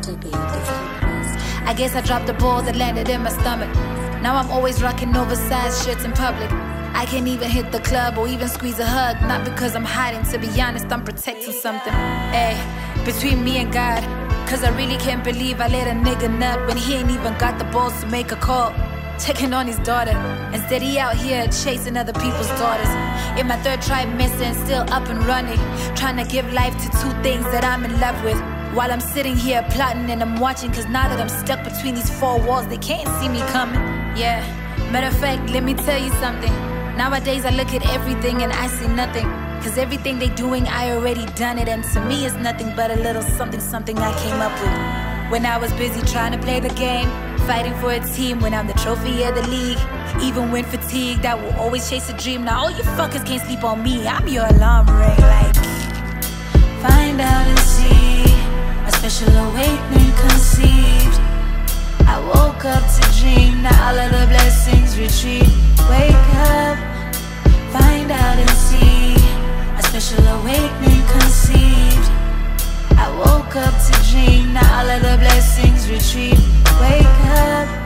I guess I dropped the ball that landed in my stomach. Now I'm always rocking oversized shirts in public. I can't even hit the club or even squeeze a hug. Not because I'm hiding, to be honest, I'm protecting something. Ay, between me and God. Cause I really can't believe I let a nigga nut when he ain't even got the balls to make a call. Checking on his daughter. Instead he out here chasing other people's daughters. In my third trimester and still up and running. Trying to give life to two things that I'm in love with. While I'm sitting here plotting and I'm watching. Cause now that I'm stuck between these four walls, they can't see me coming. Yeah, matter of fact, let me tell you something. Nowadays I look at everything and I see nothing. Cause everything they doing, I already done it. And to me it's nothing but a little something, something I came up with. When I was busy trying to play the game, fighting for a team when I'm the trophy of the league. Even when fatigued, I will always chase a dream. Now all you fuckers can't sleep on me, I'm your alarm ring. Like, find out and see, a special awakening conceived. I woke up to dream, now all of the blessings retreat. Wake up, find out and see, a special awakening conceived. I woke up to dream, now all of the blessings retreat. Wake up.